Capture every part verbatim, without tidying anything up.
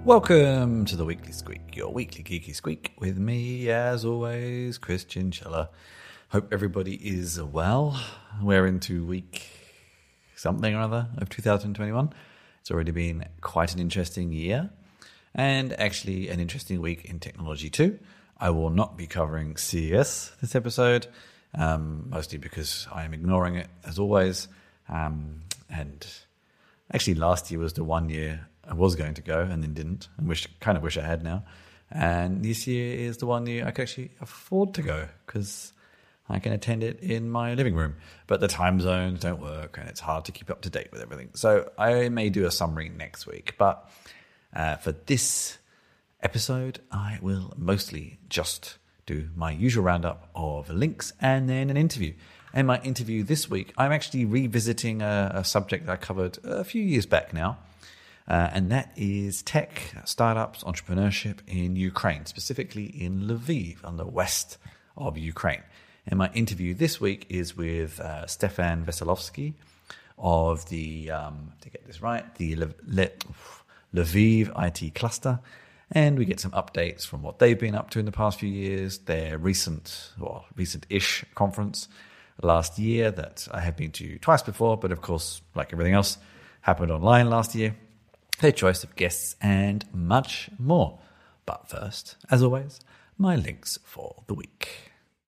Welcome to the Weekly Squeak, your weekly geeky squeak with me, as always, Christian Schiller. Hope everybody is well. We're into week something or other of two thousand twenty-one. It's already been quite an interesting year, and actually an interesting week in technology too. I will not be covering C E S this episode, um, mostly because I am ignoring it as always. Um, and actually last year was the one year I was going to go and then didn't, and wish kind of wish I had now. And this year is the one year I can actually afford to go because I can attend it in my living room. But the time zones don't work and it's hard to keep up to date with everything. So I may do a summary next week. But uh, for this episode, I will mostly just do my usual roundup of links and then an interview. And my interview this week, I'm actually revisiting a, a subject that I covered a few years back now. Uh, and that is tech, startups, entrepreneurship in Ukraine, specifically in Lviv, on the west of Ukraine. And my interview this week is with uh, Stefan Veselovsky of the, um, to get this right, the Le- Le- Lviv I T cluster. And we get some updates from what they've been up to in the past few years, their recent, well, recent-ish conference last year that I have been to twice before, but of course, like everything else, happened online last year. Their choice of guests, and much more. But first, as always, my links for the week.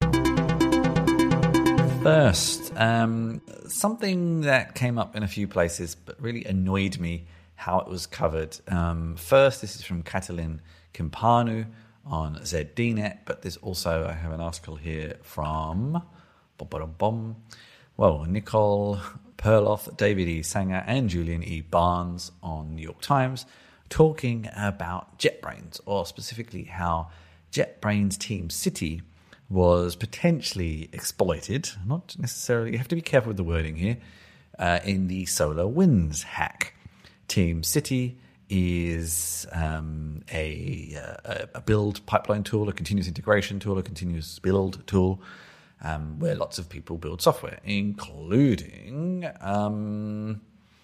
First, um, something that came up in a few places, but really annoyed me how it was covered. Um, first, this is from Catalin Cimpanu on Z D Net, but there's also, I have an article here from, bom, bom, bom, well, Nicole Perloff, David E. Sanger, and Julian E. Barnes on New York Times talking about JetBrains, or specifically how JetBrains Team City was potentially exploited, not necessarily, you have to be careful with the wording here, uh, in the SolarWinds hack. Team City is um, a, uh, a build pipeline tool, a continuous integration tool, a continuous build tool, Um, where lots of people build software, including um,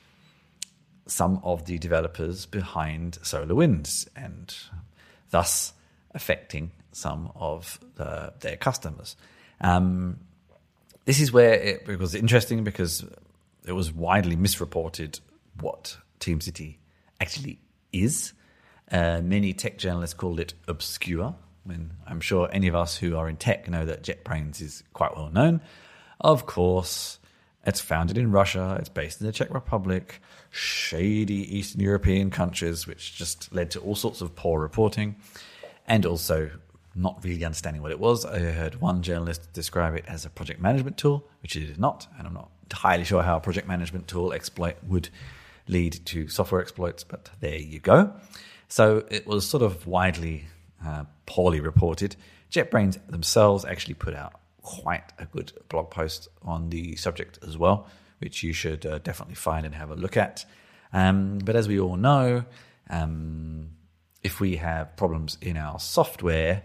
some of the developers behind SolarWinds, and thus affecting some of the, their customers. Um, this is where it, it was interesting because it was widely misreported what Team City actually is. Uh, many tech journalists called it obscure, when I'm sure any of us who are in tech know that JetBrains is quite well known. Of course, it's founded in Russia, it's based in the Czech Republic, shady Eastern European countries, which just led to all sorts of poor reporting, and also not really understanding what it was. I heard one journalist describe it as a project management tool, which it is not, and I'm not entirely sure how a project management tool exploit would lead to software exploits, but there you go. So it was sort of widely Uh, poorly reported. JetBrains themselves actually put out quite a good blog post on the subject as well, which you should uh, definitely find and have a look at. Um, but as we all know, um, if we have problems in our software,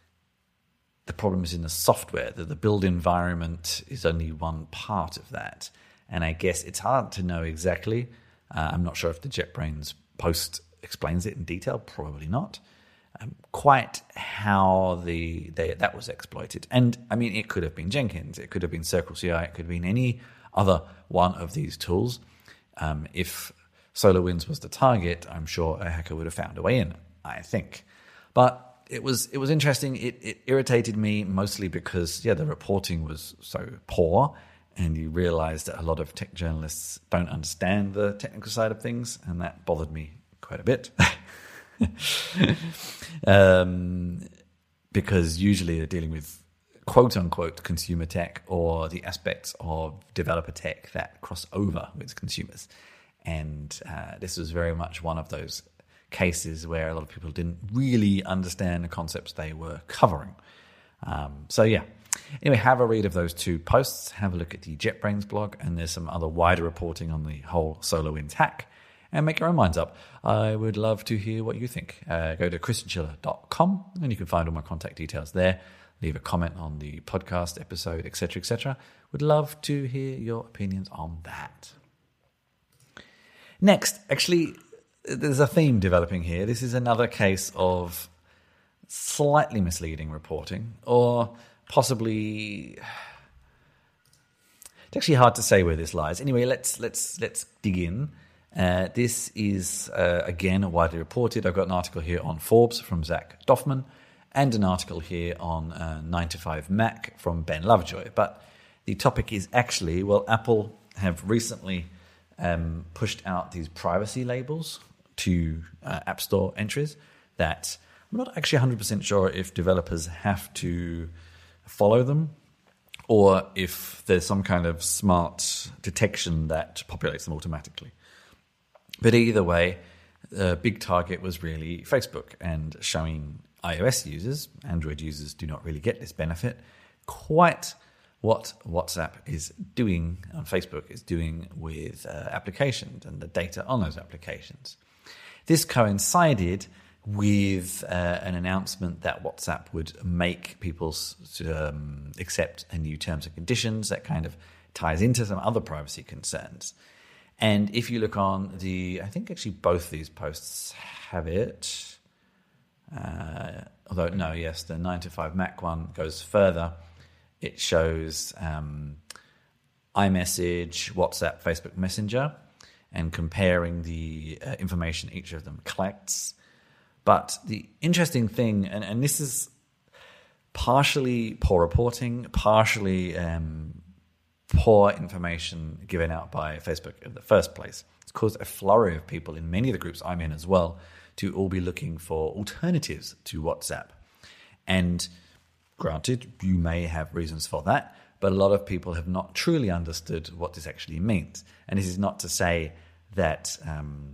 the problem is in the software. That the build environment is only one part of that. And I guess it's hard to know exactly. Uh, I'm not sure if the JetBrains post explains it in detail. Probably not. Um, quite how the they, that was exploited. And, I mean, it could have been Jenkins, it could have been CircleCI, it could have been any other one of these tools. Um, if SolarWinds was the target, I'm sure a hacker would have found a way in, I think. But it was it was interesting. It, it irritated me mostly because, yeah, the reporting was so poor, and you realize that a lot of tech journalists don't understand the technical side of things, and that bothered me quite a bit. um, because usually they're dealing with quote-unquote consumer tech or the aspects of developer tech that cross over with consumers. And uh, this was very much one of those cases where a lot of people didn't really understand the concepts they were covering. Um, so, yeah. Anyway, have a read of those two posts. Have a look at the JetBrains blog, and there's some other wider reporting on the whole SolarWinds hack. And make your own minds up. I would love to hear what you think. Uh, go to christian schiller dot com and you can find all my contact details there. Leave a comment on the podcast episode, et cetera, et cetera. Would love to hear your opinions on that. Next, actually, there's a theme developing here. This is another case of slightly misleading reporting, or possibly... It's actually hard to say where this lies. Anyway, let's let's let's dig in. Uh, this is, uh, again, widely reported. I've got an article here on Forbes from Zach Doffman and an article here on uh, nine to five Mac from Ben Lovejoy. But the topic is actually, well, Apple have recently um, pushed out these privacy labels to uh, App Store entries that I'm not actually one hundred percent sure if developers have to follow them or if there's some kind of smart detection that populates them automatically. But either way, the big target was really Facebook, and showing iOS users, Android users do not really get this benefit, quite what WhatsApp is doing on Facebook is doing with uh, applications and the data on those applications. This coincided with uh, an announcement that WhatsApp would make people um, accept a new terms and conditions that kind of ties into some other privacy concerns. And if you look on the, I think actually both these posts have it, uh, although no, yes, the nine to five Mac one goes further. It shows um, iMessage, WhatsApp, Facebook Messenger, and comparing the uh, information each of them collects. But the interesting thing, and, and this is partially poor reporting, partially um, poor information given out by Facebook in the first place. It's caused a flurry of people in many of the groups I'm in as well to all be looking for alternatives to WhatsApp. And granted, you may have reasons for that, but a lot of people have not truly understood what this actually means. And this is not to say that um,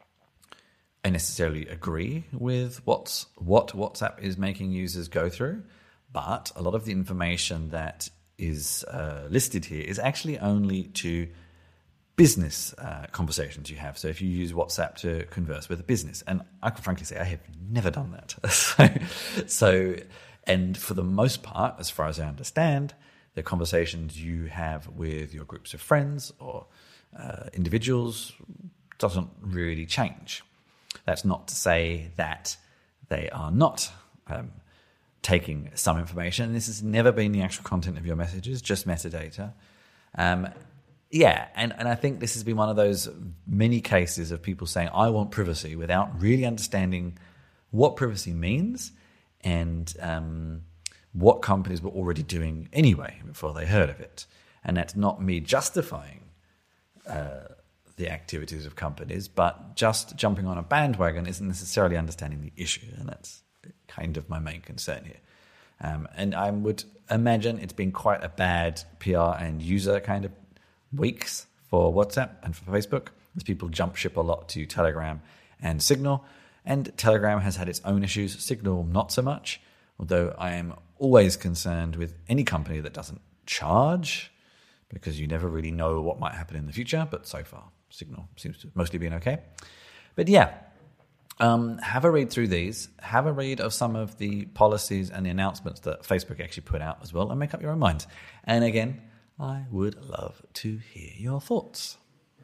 I necessarily agree with what's, what WhatsApp is making users go through, but a lot of the information that is uh, listed here is actually only to business uh, conversations you have. So if you use WhatsApp to converse with a business, and I can frankly say I have never done that. so, so, and for the most part, as far as I understand, the conversations you have with your groups of friends or uh, individuals doesn't really change. That's not to say that they are not um, taking some information. This has never been the actual content of your messages, just metadata. Um, yeah, and, and I think this has been one of those many cases of people saying, I want privacy, without really understanding what privacy means and um, what companies were already doing anyway before they heard of it. And that's not me justifying uh, the activities of companies, but just jumping on a bandwagon isn't necessarily understanding the issue, and that's kind of my main concern here. Um, and I would imagine it's been quite a bad P R and user kind of weeks for WhatsApp and for Facebook, as people jump ship a lot to Telegram and Signal. And Telegram has had its own issues, Signal not so much, although I am always concerned with any company that doesn't charge, because you never really know what might happen in the future, but so far Signal seems to have mostly been okay. But yeah, um, have a read through these. Have a read of some of the policies and the announcements that Facebook actually put out as well, and make up your own mind. And again, I would love to hear your thoughts.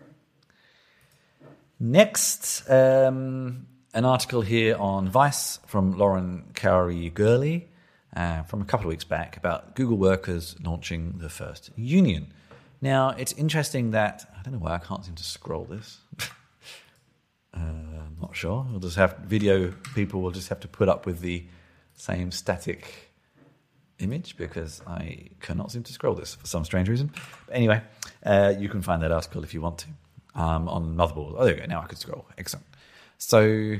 Next, um, an article here on Vice from Lauren Cowrie-Gurley uh, from a couple of weeks back about Google workers launching the first union. Now, it's interesting that, I don't know why I can't seem to scroll this. uh, I'm not sure. We'll just have video people will just have to put up with the same static image because I cannot seem to scroll this for some strange reason. But anyway, uh, you can find that article if you want to um, on Motherboard. Oh, there we go. Now I could scroll. Excellent. So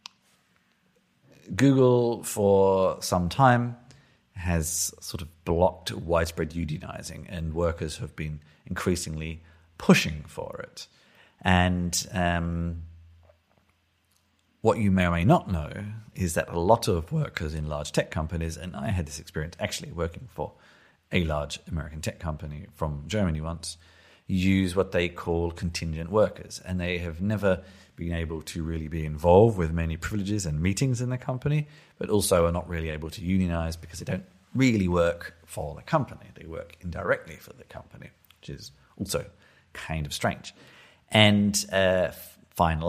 Google, for some time, has sort of blocked widespread unionizing, and workers have been increasingly pushing for it. And um, what you may or may not know is that a lot of workers in large tech companies, and I had this experience actually working for a large American tech company from Germany once, use what they call contingent workers. And they have never been able to really be involved with many privileges and meetings in the company, but also are not really able to unionize because they don't really work for the company. They work indirectly for the company, which is also kind of strange. And uh, finally,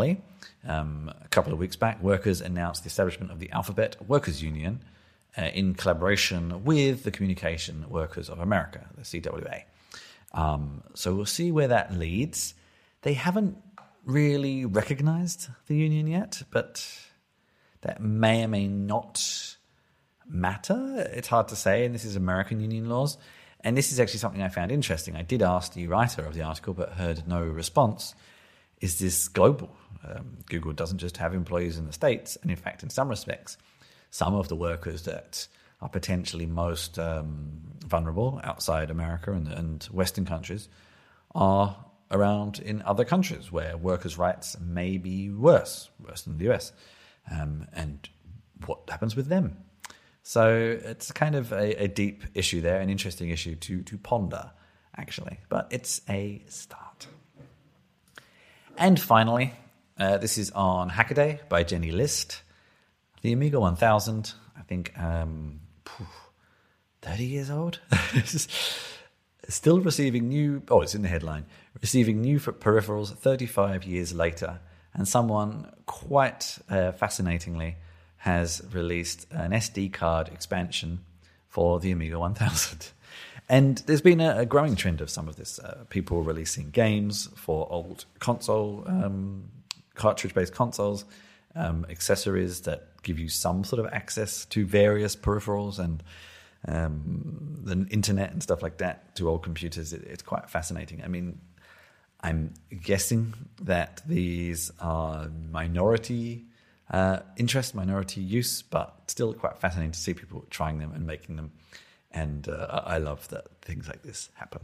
um, a couple of weeks back, workers announced the establishment of the Alphabet Workers Union uh, in collaboration with the Communication Workers of America, the C W A. Um, so we'll see where that leads. They haven't really recognized the union yet, but that may or may not matter. It's hard to say, and this is American union laws. And this is actually something I found interesting. I did ask the writer of the article, but heard no response. Is this global? Um, Google doesn't just have employees in the States, and in fact, in some respects, some of the workers that are potentially most um, vulnerable outside America and, and Western countries are around in other countries where workers' rights may be worse, worse than the U S. Um, and what happens with them? So it's kind of a, a deep issue there, an interesting issue to, to ponder, actually. But it's a start. And finally, uh, this is on Hackaday by Jenny List. The Amiga one thousand, I think, um, thirty years old? Still receiving new, oh, it's in the headline, receiving new peripherals thirty-five years later. And someone quite uh, fascinatingly has released an S D card expansion for the Amiga one thousand. And there's been a, a growing trend of some of this. Uh, people releasing games for old console, um, cartridge-based consoles, um, accessories that give you some sort of access to various peripherals and um, the internet and stuff like that to old computers. It, it's quite fascinating. I mean, I'm guessing that these are minority uh, interest, minority use, but still quite fascinating to see people trying them and making them. And uh, I love that things like this happen.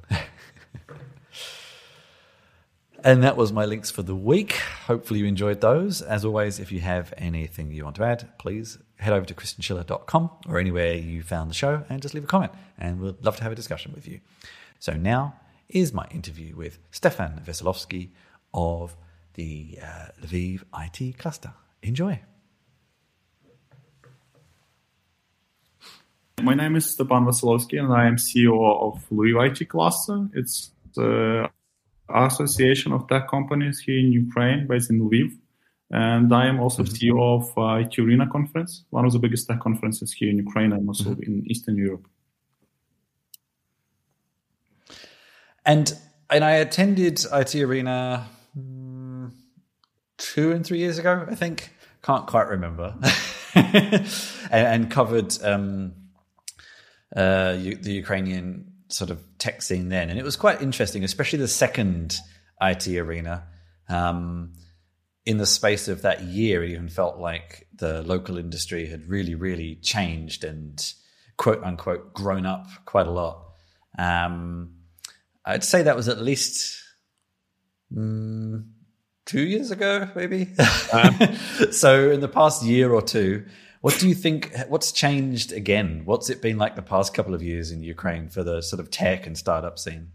And that was my links for the week. Hopefully you enjoyed those. As always, if you have anything you want to add, please head over to christian schiller dot com or anywhere you found the show and just leave a comment. And we'd love to have a discussion with you. So now is my interview with Stefan Veselovsky of the uh, Lviv I T cluster. Enjoy. My name is Stefan Veselovsky, and I am C E O of Lviv I T cluster. It's the association of tech companies here in Ukraine, based in Lviv. And I am also mm-hmm. C E O of uh, I T Arena conference, one of the biggest tech conferences here in Ukraine and also mm-hmm. in Eastern Europe. And and I attended I T Arena um, two and three years ago, I think. Can't quite remember. and, and covered um, uh, the Ukrainian sort of tech scene then. And it was quite interesting, especially the second I T Arena. Um, in the space of that year, it even felt like the local industry had really, really changed and quote unquote grown up quite a lot. Um, I'd say that was at least mm, two years ago, maybe. Um. So in the past year or two, what do you think, what's changed again? What's it been like the past couple of years in Ukraine for the sort of tech and startup scene?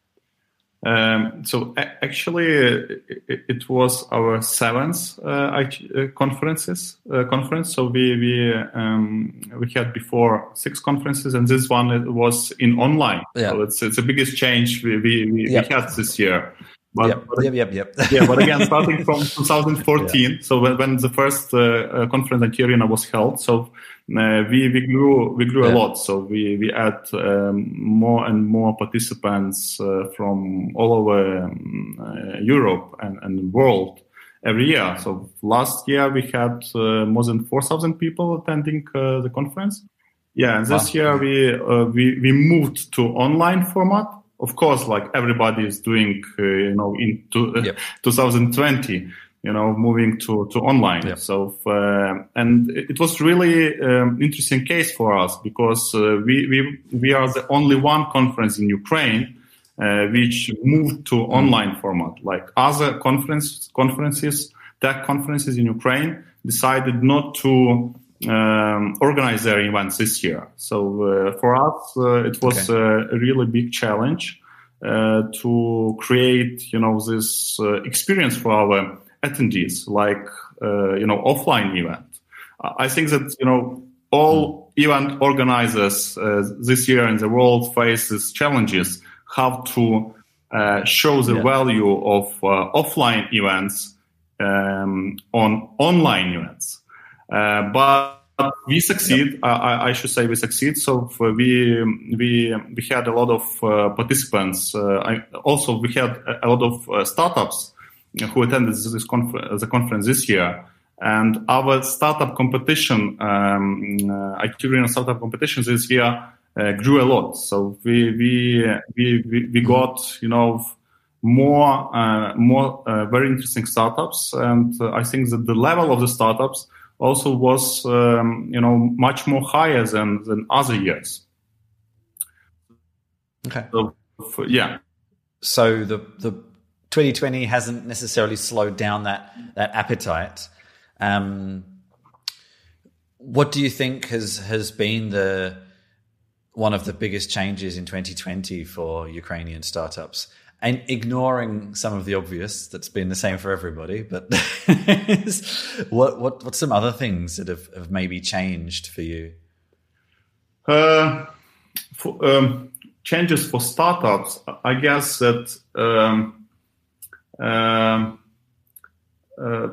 Um, so a- actually, uh, it, it was our seventh uh, I T, uh, conferences uh, conference. So we we um, we had before six conferences, and this one was in online. Yeah. So it's it's the biggest change we we, we, yep. we had this year. But, yep. but, yep, yep, yep. yeah, but again, starting from twenty fourteen, yeah. so when, when the first uh, uh, conference at Arena was held, so uh, we we grew we grew yeah. a lot. So we we had um, more and more participants uh, from all over um, uh, Europe and, and the world every year. So last year we had uh, more than four thousand people attending uh, the conference. Yeah, and this wow. year we uh, we we moved to online format. Of course, like everybody is doing, uh, you know, in to, uh, yep. twenty twenty, you know, moving to, to online. Yep. So, uh, and it was really um, interesting case for us because uh, we, we, we are the only one conference in Ukraine uh, which moved to mm. online format. Like other conference, conferences, tech conferences in Ukraine decided not to um, organize their events this year. So uh, for us, uh, it was okay. uh, a really big challenge uh, to create, you know, this uh, experience for our attendees, like, uh, you know, offline event. I think that, you know, all mm. event organizers uh, this year in the world face these challenges, how to uh, show the yeah. value of uh, offline events um, on online events. Uh, but we succeed. Yep. I, I should say we succeed. So we we we had a lot of uh, participants. Uh, I, also, we had a lot of uh, startups who attended this confer- the conference this year. And our startup competition, um, uh, I T Arena startup competition this year uh, grew a lot. So we we we we, we got you know more uh, more uh, very interesting startups, and uh, I think that the level of the startups also was, um, you know, much more higher than, than other years. Okay. So, for, yeah. So the the twenty twenty hasn't necessarily slowed down that that appetite. Um, what do you think has has been the one of the biggest changes in twenty twenty for Ukrainian startups? And ignoring some of the obvious, that's been the same for everybody, but what what what's some other things that have, have maybe changed for you? Uh, for, um, changes for startups, I guess that um, um, uh,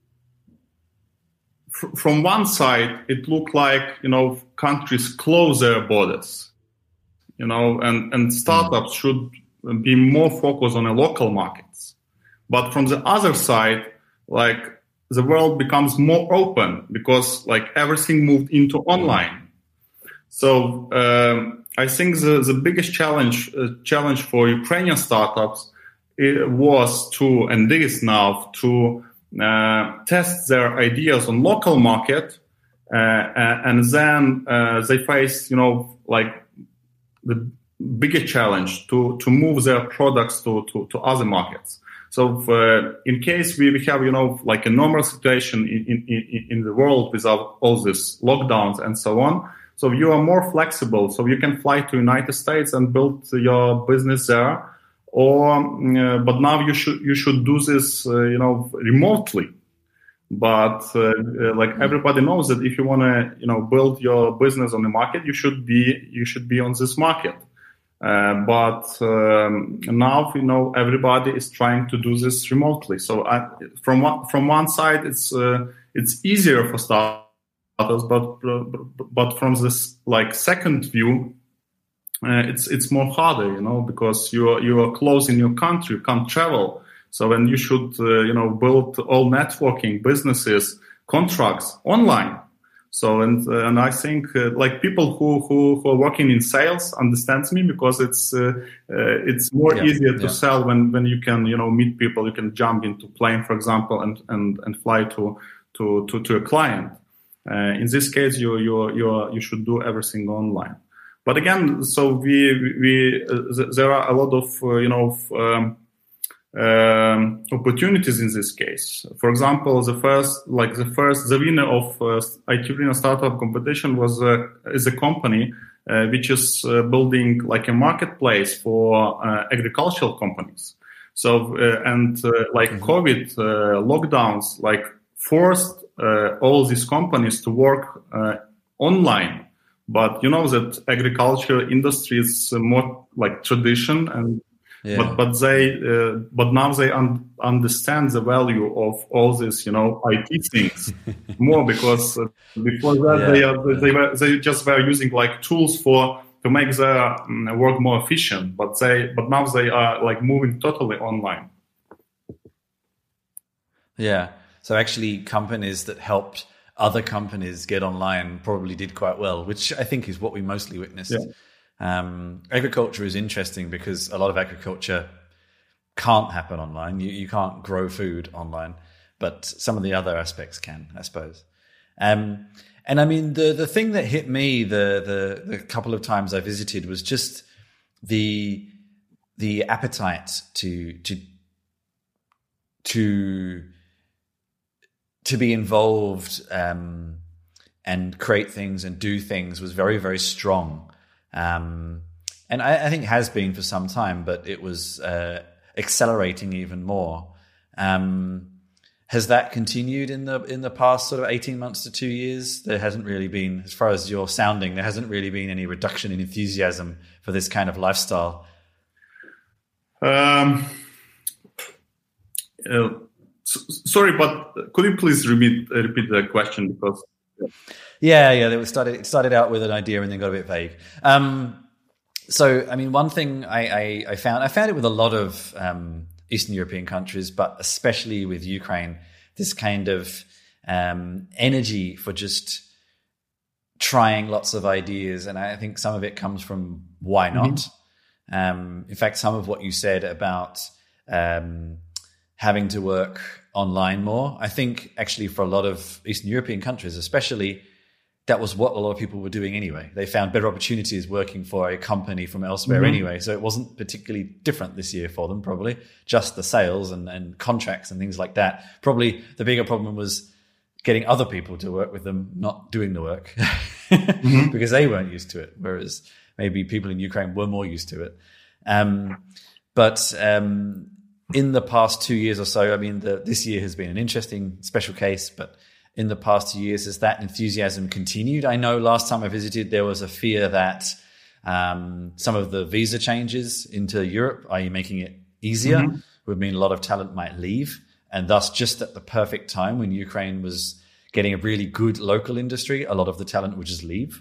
fr- from one side, it looked like, you know, countries close their borders, you know, and, and startups mm. should be more focused on the local markets. But from the other side, like the world becomes more open because like everything moved into online. So um, I think the, the biggest challenge uh, challenge for Ukrainian startups it was to, and is now, to uh, test their ideas on local market, uh, and then uh, they face, you know, like the bigger challenge to, to move their products to, to, to other markets. So uh, in case we, we have, you know, like a normal situation in, in, in the world without all these lockdowns and so on, so you are more flexible. So you can fly to United States and build your business there. Or, uh, but now you should, you should do this, uh, you know, remotely. But uh, like everybody knows that if you want to, you know, build your business on the market, you should be, you should be on this market. Uh, but um, now, you know, everybody is trying to do this remotely. So I, from one, from one side, it's uh, it's easier for startups, but but from this like second view, uh, it's it's more harder, you know, because you are you are close in your country, you can't travel. So when you should uh, you know build all networking, businesses, contracts online. So, and, uh, and I think, uh, like people who, who, who are working in sales understands me because it's, uh, uh, it's more yeah, easier to yeah. sell when, when you can, you know, meet people, you can jump into plane, for example, and, and, and fly to, to, to, to a client. Uh, in this case, you, you, you, you should do everything online. But again, so we, we, uh, there are a lot of, uh, you know, um, Um, opportunities in this case. For example, the first, like the first, the winner of uh, I T Arena startup competition was uh, is a company uh, which is uh, building like a marketplace for uh, agricultural companies. So uh, and uh, like mm-hmm. COVID uh, lockdowns, like forced uh, all these companies to work uh, online. But you know that agriculture industry is more like tradition and. Yeah. But but they uh, but now they un- understand the value of all this, you know, I T things more because uh, before that yeah. they are, they were they just were using like tools for to make their um, work more efficient. But they but now they are like moving totally online. Yeah. So actually, companies that helped other companies get online probably did quite well, which I think is what we mostly witnessed. Yeah. Um, agriculture is interesting because a lot of agriculture can't happen online. You, you can't grow food online, but some of the other aspects can, I suppose. Um, and I mean, the, the thing that hit me the, the, the couple of times I visited was just the, the appetite to, to, to, to be involved, um, and create things and do things was very, very strong. Um, and I, I think has been for some time, but it was uh, accelerating even more. Um, has that continued in the in the past sort of eighteen months to two years? There hasn't really been, as far as you're sounding, there hasn't really been any reduction in enthusiasm for this kind of lifestyle. Um, uh, so, sorry, but could you please repeat repeat the question because? Yeah, yeah. It started it started out with an idea and then got a bit vague. Um, so, I mean, one thing I, I, I found I found it with a lot of um, Eastern European countries, but especially with Ukraine, this kind of um, energy for just trying lots of ideas, and I think some of it comes from why not. Mm-hmm. Um, in fact, some of what you said about um, having to work online more, I think actually for a lot of Eastern European countries, especially, that was what a lot of people were doing anyway. They found better opportunities working for a company from elsewhere mm-hmm. anyway. So it wasn't particularly different this year for them, probably. Just the sales and, and contracts and things like that. Probably the bigger problem was getting other people to work with them, not doing the work mm-hmm. because they weren't used to it. Whereas maybe people in Ukraine were more used to it. Um, but um, in the past two years or so, I mean, the, this year has been an interesting special case, but in the past two years, has that enthusiasm continued? I know last time I visited, there was a fear that um, some of the visa changes into Europe, that is making it easier, mm-hmm. would mean a lot of talent might leave. And thus, just at the perfect time when Ukraine was getting a really good local industry, a lot of the talent would just leave.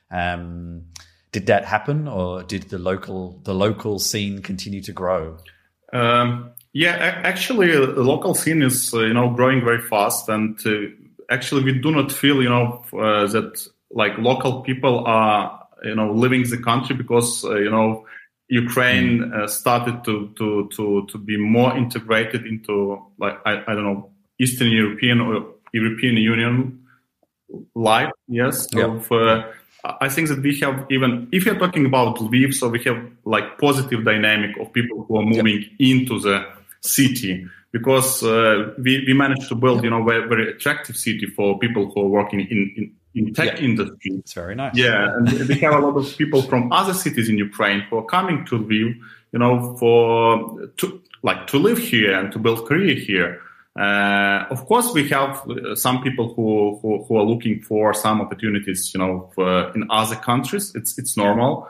Um, did that happen, or did the local the local scene continue to grow? Um, yeah, actually, the local scene is uh, you know growing very fast, and uh, actually, we do not feel, you know, uh, that like local people are, you know, leaving the country because, uh, you know, Ukraine uh, started to, to, to, to be more integrated into like, I, I don't know, Eastern European or European Union life. Yes. So yep. uh, I think that we have even, if you're talking about Lviv, so we have like positive dynamic of people who are moving yep. into the city. Because uh, we, we managed to build, you know, very, very attractive city for people who are working in, in, in tech yeah. industry. It's very nice. Yeah, and we have a lot of people from other cities in Ukraine who are coming to Lviv, you know, for to like to live here and to build career here. Uh, of course, we have some people who, who who are looking for some opportunities, you know, for, in other countries. It's it's normal.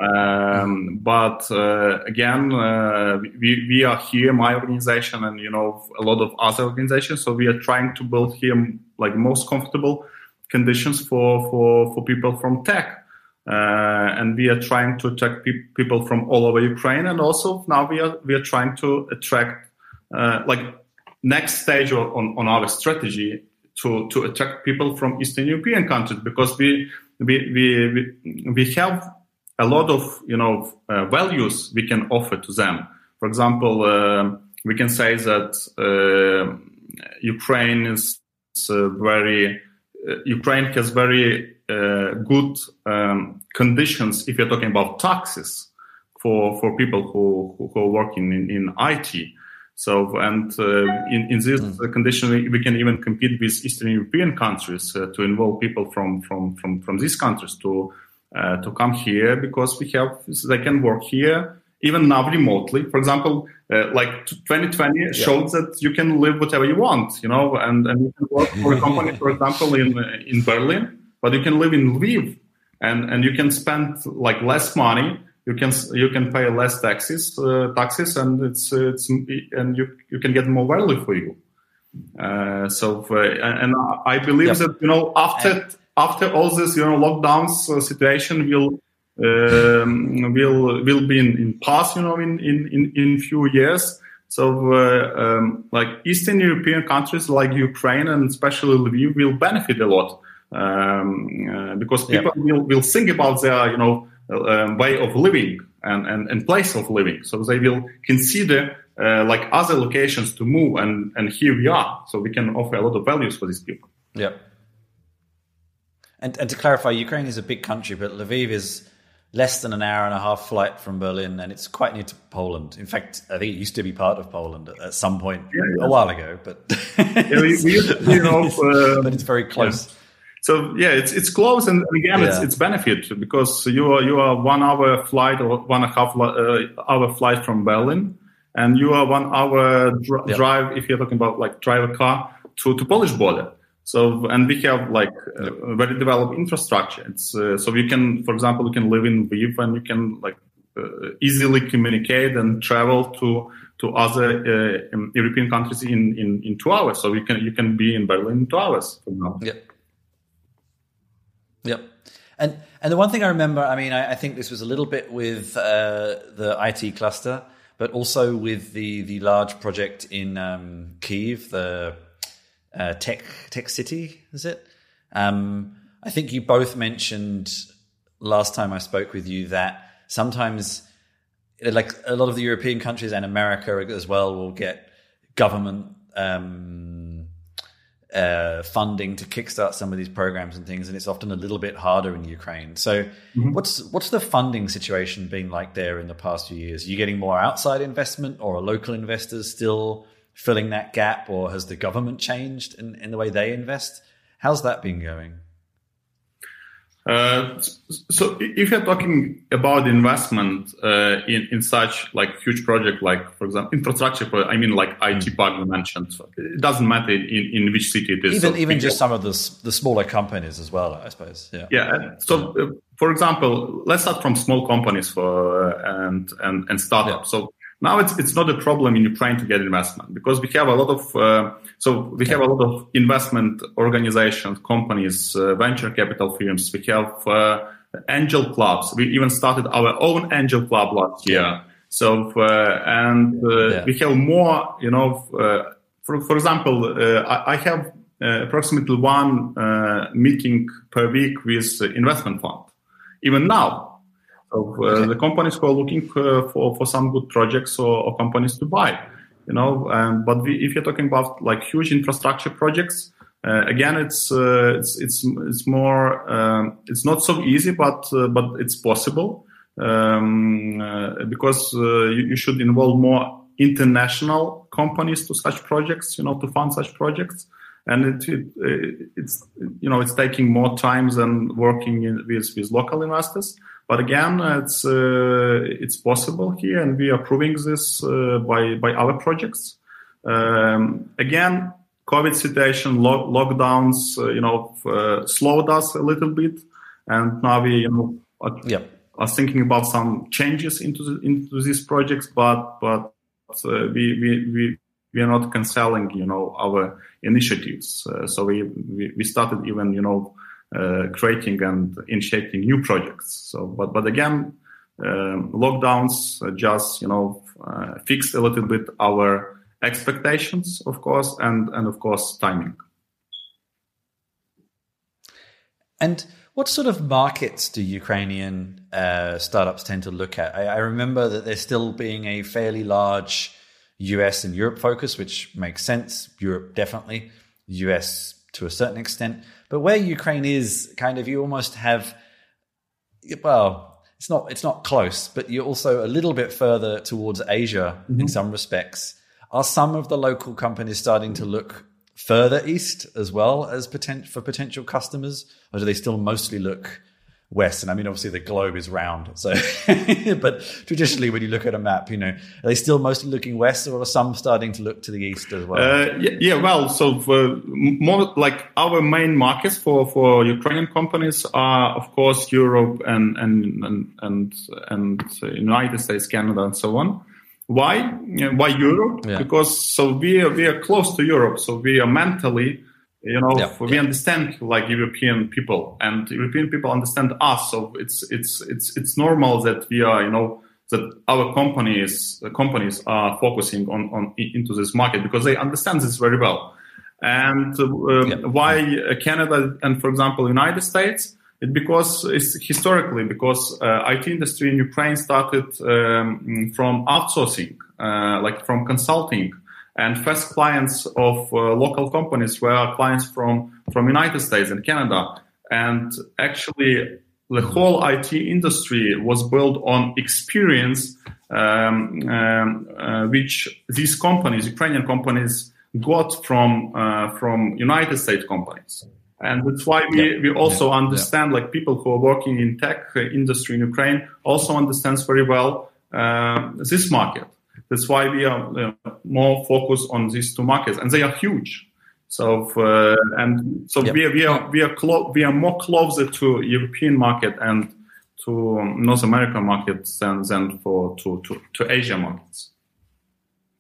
Um, but, uh, again, uh, we, we are here, my organization and, you know, a lot of other organizations. So we are trying to build here like most comfortable conditions for, for, for people from tech. Uh, and we are trying to attract pe- people from all over Ukraine. And also now we are, we are trying to attract, uh, like next stage on, on our strategy to, to attract people from Eastern European countries, because we, we, we, we, we have a lot of, you know, uh, values we can offer to them. For example, uh, we can say that uh, Ukraine is uh, very, uh, Ukraine has very uh, good um, conditions if you're talking about taxes for, for people who, who are working in, in I T. So, and uh, in, in this mm. condition, we, we can even compete with Eastern European countries uh, to involve people from, from, from, from these countries to Uh, to come here, because we have, they can work here even now remotely. For example, uh, like twenty twenty yeah. showed that you can live whatever you want, you know, and, and you can work for a company, for example, in in Berlin, but you can live in Lviv, and, and you can spend like less money. You can you can pay less taxes, uh, taxes, and it's it's and you you can get more value for you. Uh, so uh, and I believe yep. that you know after. After all this, you know, lockdowns uh, situation will um, will will be in, in past, you know, in in in, in few years. So, uh, um, like Eastern European countries like Ukraine and especially Lviv will benefit a lot um, uh, because people yeah. will will think about their, you know, uh, way of living and, and and place of living. So they will consider uh, like other locations to move, and and here we are. So we can offer a lot of values for these people. Yeah. And, and to clarify, Ukraine is a big country, but Lviv is less than an hour and a half flight from Berlin, and it's quite near to Poland. In fact, I think it used to be part of Poland at, at some point yeah, yeah. a while ago, but yeah, we, we used to, you know, uh, but it's very close. Yeah. So yeah, it's it's close, and again, yeah. it's it's benefit because you are you are one hour flight or one and a half uh, hour flight from Berlin, and you are one hour dr- yeah. drive if you're talking about like drive a car to to Polish border. So, and we have like uh, very developed infrastructure. It's uh, so you can, for example, you can live in Lviv and you can like uh, easily communicate and travel to to other uh, European countries in, in, in two hours. So you can you can be in Berlin in two hours. For example. Yep. Yep. And and the one thing I remember, I mean, I, I think this was a little bit with uh, the I T cluster, but also with the the large project in um, Kyiv, the uh, tech tech city, is it? Um, I think you both mentioned last time I spoke with you that sometimes, like a lot of the European countries and America as well, will get government um, uh, funding to kickstart some of these programs and things, and it's often a little bit harder in Ukraine. So, mm-hmm. what's what's the funding situation been like there in the past few years? Are you getting more outside investment, or are local investors still filling that gap, or has the government changed in, in the way they invest? How's that been going? Uh, so if you're talking about investment uh, in, in such like huge project, like for example, infrastructure, I mean like I T park you mentioned, so it doesn't matter in, in which city it is. Even so even just some of the the smaller companies as well, I suppose. Yeah. Yeah. So uh, for example, let's start from small companies for uh, and and and startups. Yeah. So now it's it's not a problem in Ukraine to get investment because we have a lot of uh, so we have a lot of investment organizations, companies, uh, venture capital firms. We have uh, angel clubs. We even started our own angel club last year. So uh, and uh, yeah. we have more. You know, uh, for for example, uh, I, I have uh, approximately one uh, meeting per week with investment fund. Even now. Of uh, okay. the companies who are looking uh, for for some good projects or, or companies to buy, you know. Um, but we, if you're talking about like huge infrastructure projects, uh, again, it's uh, it's it's it's more um, it's not so easy, but uh, but it's possible um, uh, because uh, you, you should involve more international companies to such projects, you know, to fund such projects. And it, it it's you know it's taking more time than working in, with with local investors. But again, it's uh, it's possible here, and we are proving this uh, by by our projects. Um, again, COVID situation, lo- lockdowns, uh, you know, uh, slowed us a little bit, and now we you know are, yep. are thinking about some changes into the, into these projects. But but uh, we we we we are not canceling you know our initiatives. Uh, so we, we we started even you know. Uh, creating and initiating new projects. So, but but again, um, lockdowns uh, just you know uh, fixed a little bit our expectations, of course, and and of course timing. And what sort of markets do Ukrainian uh, startups tend to look at? I, I remember that there's still being a fairly large U S and Europe focus, which makes sense. Europe definitely, U S to a certain extent. But where Ukraine is, kind of, you almost have, well, it's not it's not close, but you're also a little bit further towards Asia mm-hmm. in some respects. Are some of the local companies starting to look further east as well as potent, for potential customers, or do they still mostly look west? And I mean, obviously the globe is round, so but traditionally when you look at a map, you know, are they still mostly looking west, or are some starting to look to the east as well? Uh, yeah, yeah, well, so for more like our main markets for, for Ukrainian companies are, of course, Europe and and and and, and United States, Canada, and so on. Why? Why Europe? Yeah. Because so we are we are close to Europe, so we are mentally. You know, yeah, we yeah. understand like European people, and European people understand us. So it's it's it's it's normal that we are, you know, that our companies companies are focusing on on into this market because they understand this very well. And uh, yeah. why Canada and, for example, United States? It's because it's historically because uh, I T industry in Ukraine started um, from outsourcing, uh, like from consulting. And first clients of uh, local companies were clients from, from United States and Canada. And actually, the whole I T industry was built on experience, um, um, uh, which these companies, Ukrainian companies, got from uh, from United States companies. And that's why we, yeah. we also yeah. understand, yeah. like people who are working in tech industry in Ukraine also understands very well uh, this market. That's why we are uh, more focused on these two markets, and they are huge. So, uh, and so yep. we are we are we are clo- we are more closer to European market and to North American markets than than for to to, to Asia markets.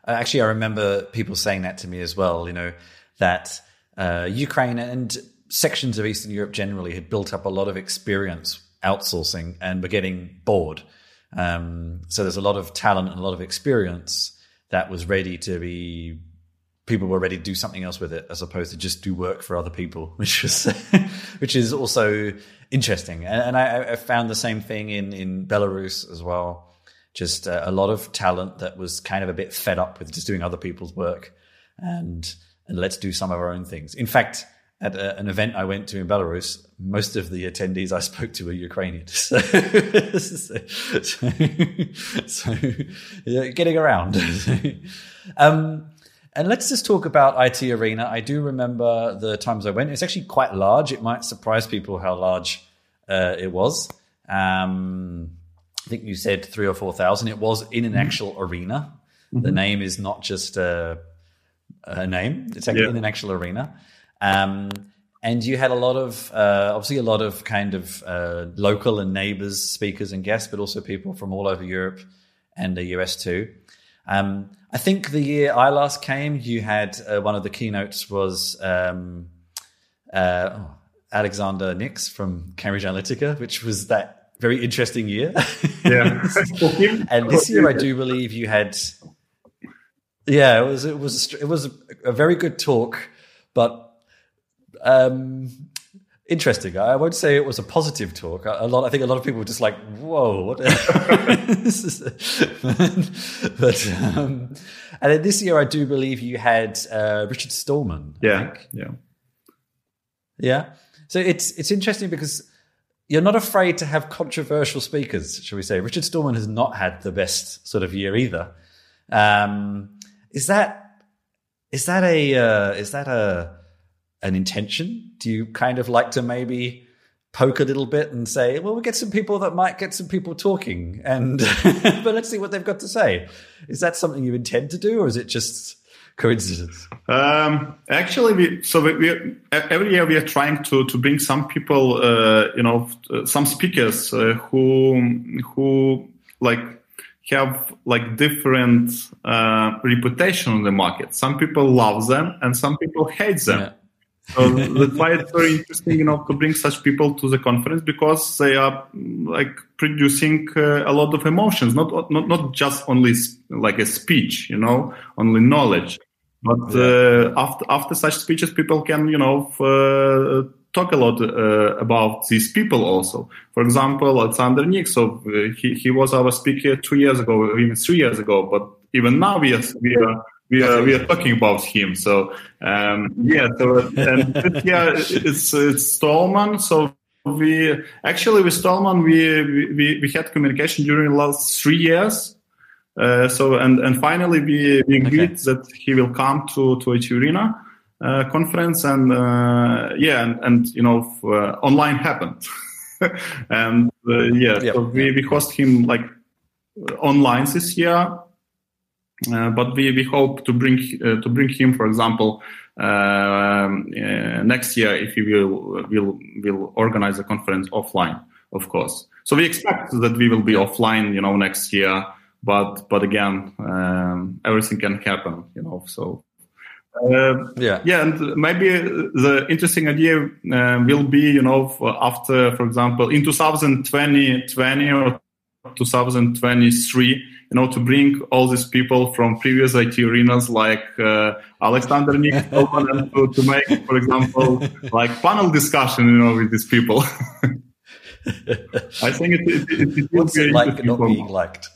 actually, I remember people saying that to me as well, you know, that uh, Ukraine and sections of Eastern Europe generally had built up a lot of experience outsourcing and were getting bored. Um, so there's a lot of talent and a lot of experience that was ready to be, people were ready to do something else with it as opposed to just do work for other people, which was, which is also interesting. And, and I, I found the same thing in, in Belarus as well. Just uh, a lot of talent that was kind of a bit fed up with just doing other people's work and, and let's do some of our own things. In fact, at a, an event I went to in Belarus, most of the attendees I spoke to were Ukrainian. So, so, so yeah, getting around. um, and let's just talk about I T Arena. I do remember the times I went. It's actually quite large. It might surprise people how large uh, it was. Um, I think you said three or four thousand. It was in an actual arena. Mm-hmm. The name is not just a, a name. It's actually yeah. in an actual arena. Um, and you had a lot of, uh, obviously a lot of kind of uh, local and neighbors, speakers and guests, but also people from all over Europe and the U S too. Um, I think the year I last came, you had uh, one of the keynotes was um, uh, oh, Alexander Nix from Cambridge Analytica, which was that very interesting year. Yeah. And this year I do believe you had, yeah, it was, it was, it was a very good talk, but Um, interesting. I won't say it was a positive talk. A lot. I think a lot of people were just like, "Whoa!" What? This is but um, and then this year, I do believe you had uh, Richard Stallman. I yeah, think. yeah, yeah. So it's it's interesting because you're not afraid to have controversial speakers, shall we say? Richard Stallman has not had the best sort of year either. Um, is that is that a uh, is that a an intention? Do you kind of like to maybe poke a little bit and say, well, we'll get some people that might get some people talking, and but let's see what they've got to say. Is that something you intend to do, or is it just coincidence? Um, actually, we, so we, we, every year we are trying to, to bring some people, uh, you know, some speakers uh, who, who like have like different uh, reputation on the market. Some people love them and some people hate them. Yeah. So that's why it's very interesting, you know, to bring such people to the conference, because they are like producing uh, a lot of emotions, not not not just only like a speech, you know, only knowledge, but uh, after after such speeches, people can, you know, uh, talk a lot uh, about these people also. For example, Alexander Nix, so uh, he he was our speaker two years ago, or even three years ago, but even now we are we are. We are we are talking about him. So um, yeah. So and this year it's it's Stallman. So we actually with Stallman we we we had communication during the last three years. Uh, so and and finally we we agreed okay. that he will come to to I T Arena uh, conference, and uh, yeah and, and you know uh, online happened. And uh, yeah, yep. so we we host him like online this year. Uh, but we, we hope to bring uh, to bring him, for example, uh, uh, next year if he will will will organize a conference offline, of course. So we expect that we will be offline, you know, next year. But but again, um, everything can happen, you know. So uh, yeah, yeah, and maybe the interesting idea uh, will be, you know, after, for example, in twenty twenty or twenty twenty-three. You know, to bring all these people from previous I T arenas like uh, Alexander Nix, and to, to make, for example, like panel discussion, you know, with these people. I think it, it, it, it What's it like not being liked?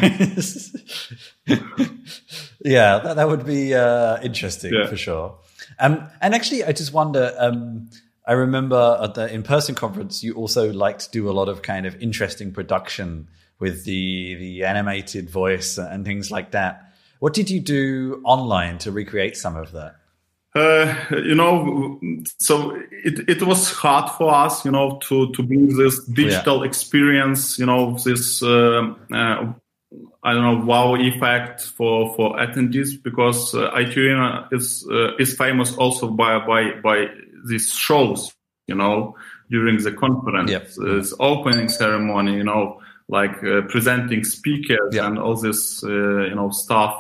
Yeah, that, that would be uh, interesting yeah. for sure. Um, and actually, I just wonder, um, I remember at the in-person conference, you also like to do a lot of kind of interesting production with the the animated voice and things like that. What did you do online to recreate some of that? Uh, you know, so it, it was hard for us, you know, to, to bring this digital yeah. experience, you know, this, uh, uh, I don't know, wow effect for, for attendees, because uh, I T Arena is, uh, is famous also by, by, by these shows, you know, during the conference, yep. this opening ceremony, you know, like uh, presenting speakers yep. and all this, uh, you know, stuff.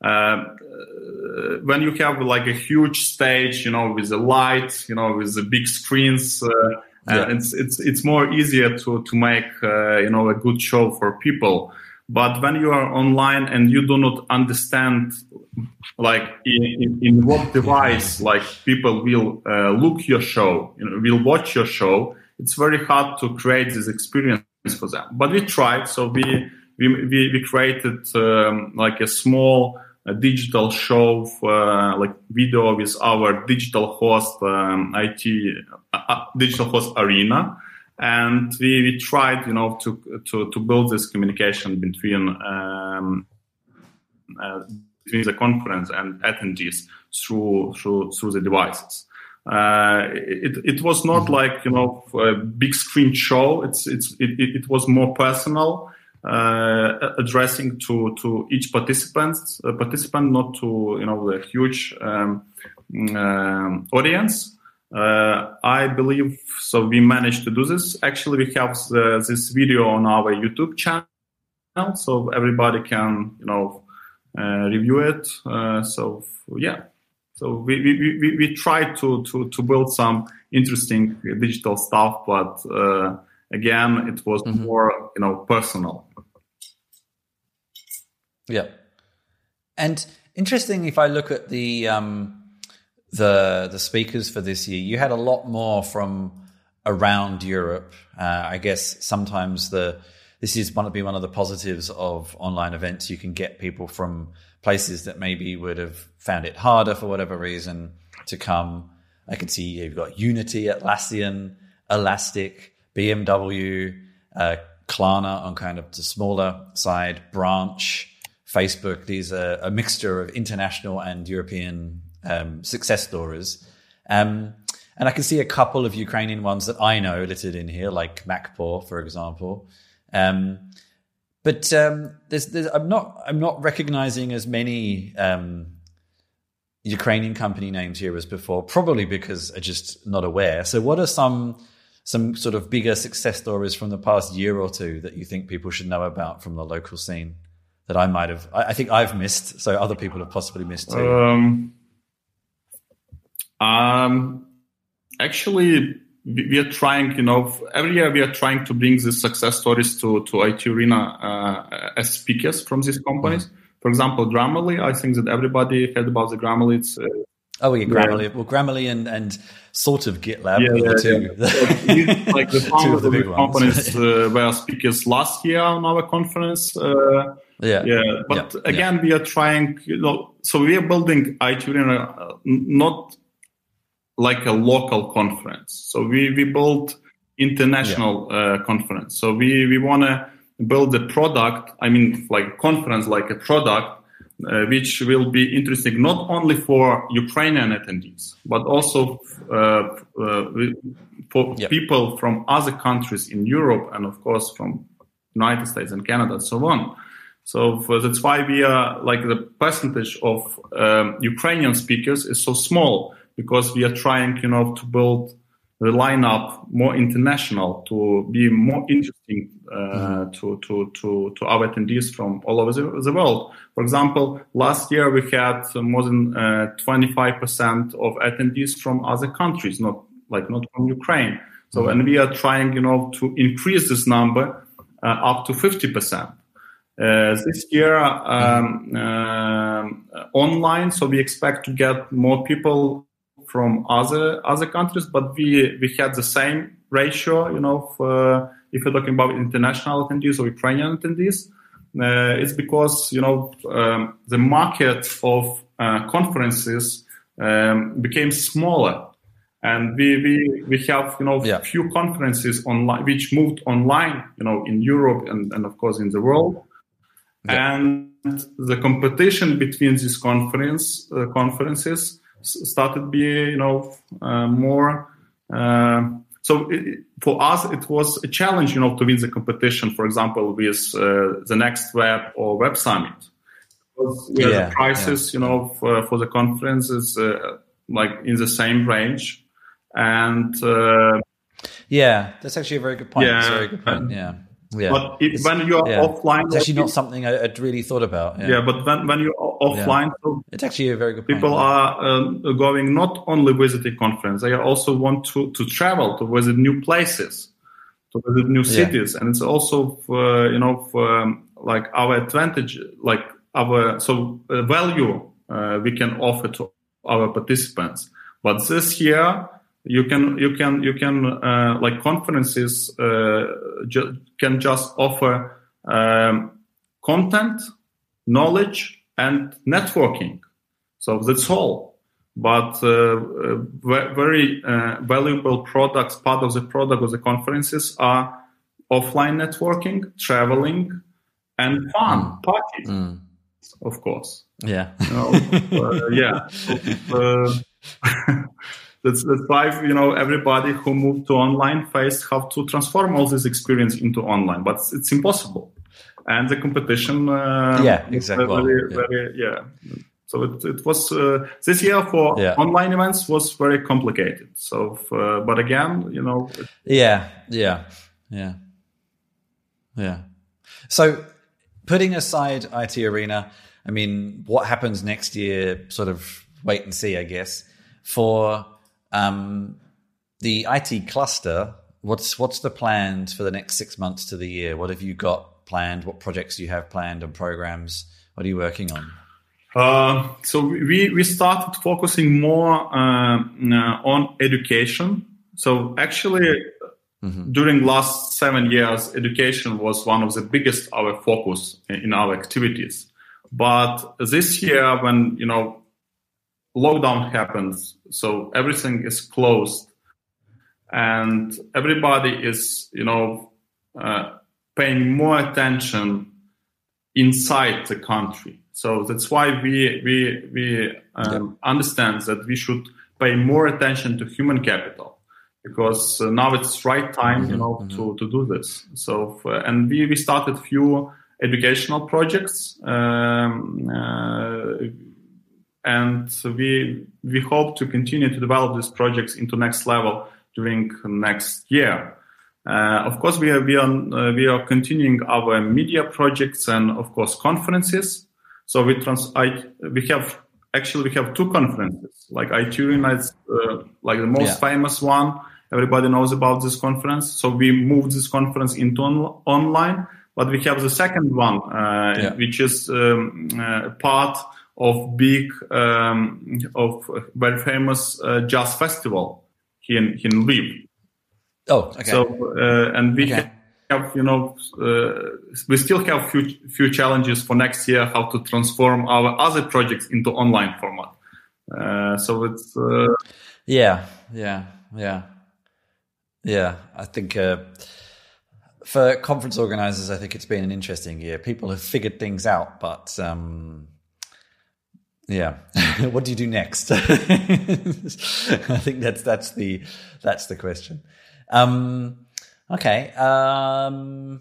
Uh, when you have like a huge stage, you know, with the lights, you know, with the big screens, uh, yeah. uh, it's it's it's more easier to to make uh, you know a good show for people. But when you are online and you do not understand, like in, in, in what device, like people will uh, look your show, you know, will watch your show, it's very hard to create this experience for them. But we tried, so we we we, we created um, like a small a digital show, for, uh, like video with our digital host, um, I T uh, digital host Arena, and we, we tried, you know, to to to build this communication between um, uh, between the conference and attendees through through through the devices. Uh, it it was not like, you know, a big screen show. It's it's it, it was more personal. Uh, addressing to, to each participant, uh, participant, not to, you know, the huge um, um, audience. Uh, I believe so. We managed to do this. Actually, we have the, this video on our YouTube channel, so everybody can, you know, uh, review it. Uh, so yeah, so we we we, we tried to to to build some interesting digital stuff, but uh, again, it was mm-hmm. more, you know, personal. Yeah, and interesting. If I look at the um, the the speakers for this year, you had a lot more from around Europe. Uh, I guess sometimes the this is one to be one of the positives of online events. You can get people from places that maybe would have found it harder for whatever reason to come. I can see you've got Unity, Atlassian, Elastic, B M W, uh, Klarna on kind of the smaller side, Branch, Facebook. These are a mixture of international and European um, success stories. Um, and I can see a couple of Ukrainian ones that I know listed in here, like MacPaw, for example. Um, but um, there's, there's, I'm not I'm not recognizing as many um, Ukrainian company names here as before, probably because I'm just not aware. So what are some some sort of bigger success stories from the past year or two that you think people should know about from the local scene that I might have, I, I think I've missed, so other people have possibly missed too? Um, um, actually, we are trying, you know, every year we are trying to bring these success stories to, to I T Arena uh, as speakers from these companies. Mm-hmm. For example, Grammarly, I think that everybody heard about the Grammarly. It's, uh, oh, yeah, Grammarly. Yeah. Well, Grammarly and, and sort of GitLab yeah, were the two. Yeah. So these, like the founders of the companies uh, were speakers last year on our conference. Uh, yeah, yeah. But yeah. again, yeah. we are trying, you know, so we are building I T Arena uh, not like a local conference. So we, we build international yeah. uh, conference. So we, we want to build a product, I mean, like conference, like a product, Uh, which will be interesting not only for Ukrainian attendees, but also uh, uh, for yep. people from other countries in Europe and, of course, from United States and Canada and so on. So for, that's why we are, like, the percentage of um, Ukrainian speakers is so small, because we are trying, you know, to build the lineup more international, to be more interesting uh, mm-hmm. to, to, to, to our attendees from all over the, the world. For example, last year we had more than uh, twenty-five percent of attendees from other countries, not like not from Ukraine. So, mm-hmm. and we are trying, you know, to increase this number uh, up to fifty percent. Uh, this year, um, uh, online, so we expect to get more people from other other countries, but we we had the same ratio, you know, for, if you're talking about international attendees or Ukrainian attendees. Uh, it's because, you know, um, the market of uh, conferences um, became smaller, and we we we have, you know, yeah. few conferences online which moved online, you know, in Europe and, and of course in the world, yeah. and the competition between these conference uh, conferences started to be, you know, uh, more. Uh, so it, for us, it was a challenge, you know, to win the competition. For example, with uh, the Next Web or Web Summit, because yeah, the prices, yeah. you know, for, for the conferences uh, like in the same range, and uh, yeah, that's actually a very good point. Yeah, that's a very good point. Yeah, Yeah. But if, when you are yeah. offline, it's actually not something I, I'd really thought about. Yeah, yeah but when, when you're offline, yeah. so it's actually a very good people point. are uh, going not only visiting conference, they also want to, to travel, to visit new places, to visit new cities. Yeah. And it's also, for, you know, for, um, like our advantage, like our, so uh, value uh, we can offer to our participants. But this year, you can, you can, you can, uh, like conferences, uh, ju- can just offer, um, content, knowledge, and networking. So that's all. But, uh, uh, very, uh, valuable products, part of the product of the conferences are offline networking, traveling, and fun, mm. parties, mm. of course. Yeah. You know, uh, yeah. Uh, that's, that's why, you know, everybody who moved to online faced have to transform all this experience into online, but it's impossible. And the competition, uh, yeah, exactly. Very, well, yeah. very, yeah. So it, it was, uh, this year for yeah. online events was very complicated. So, uh, but again, you know. It, yeah, yeah, yeah, yeah. So putting aside I T Arena, I mean, what happens next year, sort of wait and see, I guess. For um, the I T cluster, what's what's the plans for the next six months to the year? What have you got planned? What projects do you have planned and programs? What are you working on? Uh, so we, we started focusing more uh, uh, on education. So actually, mm-hmm. during last seven years, education was one of the biggest our focus in, in our activities. But this year, when, you know, lockdown happens, so everything is closed and everybody is, you know, uh, paying more attention inside the country. So that's why we we we um, yep. understand that we should pay more attention to human capital, because uh, now it's right time, mm-hmm, you know, mm-hmm. to to do this. So uh, and we we started few educational projects, um, uh, and we we hope to continue to develop these projects into next level during next year. Uh, of course, we are we are uh, we are continuing our media projects and of course conferences. So we trans I we have actually we have two conferences. Like I T Arena is uh, like the most yeah. famous one. Everybody knows about this conference. So we moved this conference into on- online. But we have the second one, uh, yeah. which is um, uh, part of big um, of very famous uh, jazz festival here in, here in Lviv. Oh, okay. So uh, and we okay. have, you know, uh, we still have few few challenges for next year how to transform our other projects into online format. Uh, so it's uh, yeah, yeah, yeah, yeah. I think uh, for conference organizers, I think it's been an interesting year. People have figured things out, but um, yeah, what do you do next? I think that's that's the that's the question. Um, okay. Um,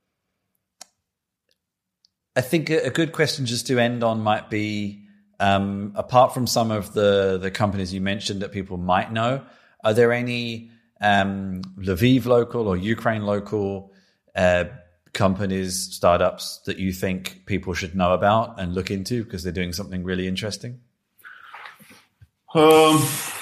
I think a, a good question just to end on might be, um, apart from some of the, the companies you mentioned that people might know, are there any um, Lviv local or Ukraine local uh, companies, startups that you think people should know about and look into because they're doing something really interesting? Um.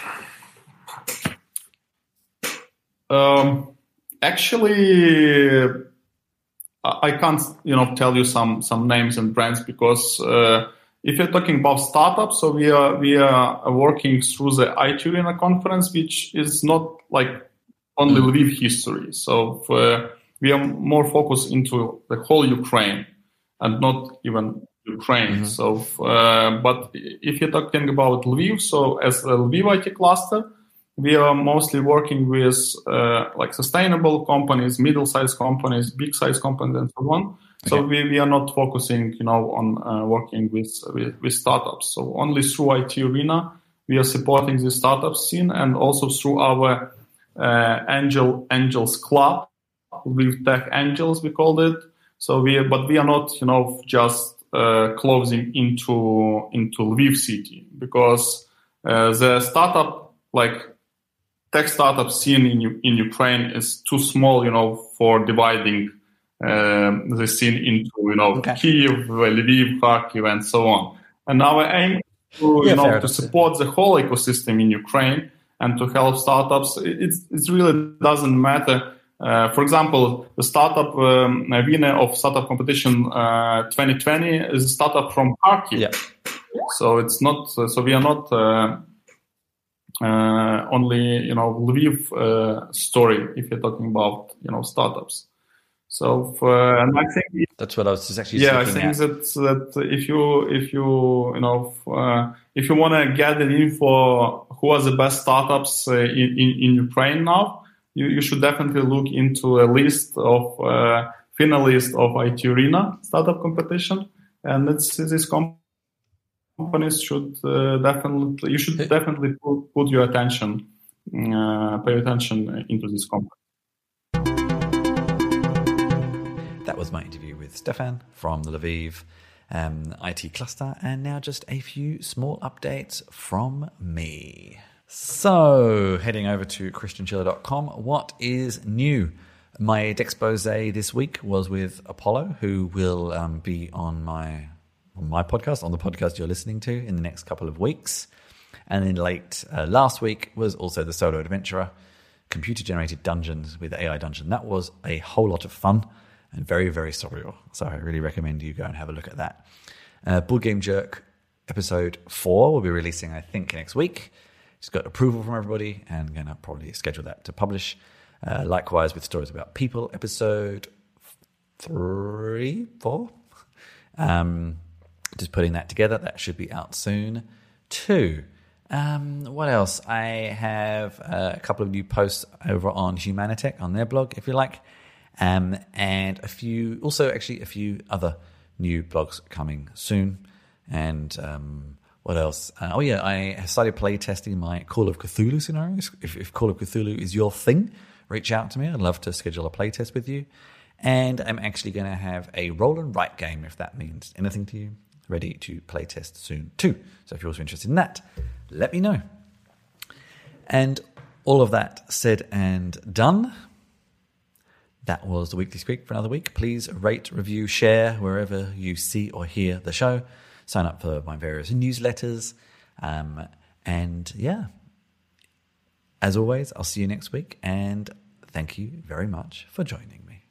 Um, actually, I can't, you know, tell you some, some names and brands because uh, if you're talking about startups, so we are we are working through the I T Arena conference, which is not like only Lviv history. So uh, we are more focused into the whole Ukraine and not even Ukraine. Mm-hmm. So, uh, but if you're talking about Lviv, so as a Lviv I T cluster, we are mostly working with uh, like sustainable companies, middle-sized companies, big-sized companies, and so on. Okay. So we, we are not focusing, you know, on uh, working with, with with startups. So only through I T Arena we are supporting the startup scene, and also through our uh, Angel Angels Club, with Tech Angels we called it. So we, but we are not, you know, just uh, closing into into Lviv city, because uh, the startup like tech startup scene in in Ukraine is too small, you know, for dividing um, the scene into, you know, Okay. Kyiv, Lviv, Kharkiv, and so on. And our aim is to, Yeah, you know, fair to enough. support the whole ecosystem in Ukraine and to help startups. It, it really doesn't matter. Uh, for example, the startup um, winner of startup competition uh, twenty twenty is a startup from Kharkiv. Yeah. So it's not. So we are not uh, uh, only, you know, Lviv uh, story if you're talking about, you know, startups. So for, and I think That's what I was just actually yeah, I looking think at. that that if you if you you know uh, if you want to get an info who are the best startups uh, in, in in Ukraine now, you, you should definitely look into a list of uh, finalists of I T Arena startup competition, and it's this companies should uh, definitely you should definitely put, put your attention uh, pay attention into this company. That was my interview with Stefan from the Lviv um, I T cluster, and now just a few small updates from me. So, heading over to christian chiller dot com, what is new? My Dexpose this week was with Apollo, who will um, be on my on my podcast, on the podcast you're listening to in the next couple of weeks. And then late uh, last week was also the Solo Adventurer, computer-generated dungeons with A I Dungeon. That was a whole lot of fun and very, very surreal. So I really recommend you go and have a look at that. Uh, Board Game Jerk episode four will be releasing, I think, next week. Just got approval from everybody and going to probably schedule that to publish. Uh, likewise with Stories About People, episode three, four. Um, just putting that together. That should be out soon too. Um, what else? I have a couple of new posts over on Humanitech on their blog, if you like. Um, and a few, also actually a few other new blogs coming soon. And um, what else? Uh, oh yeah, I have started play testing my Call of Cthulhu scenarios. If, if Call of Cthulhu is your thing, reach out to me. I'd love to schedule a play test with you. And I'm actually going to have a roll and write game, if that means anything to you, ready to play test soon too. So if you're also interested in that, let me know. And all of that said and done, that was the Weekly Squeak for another week. Please rate, review, share wherever you see or hear the show. Sign up for my various newsletters. Um, and yeah, as always, I'll see you next week. And thank you very much for joining me.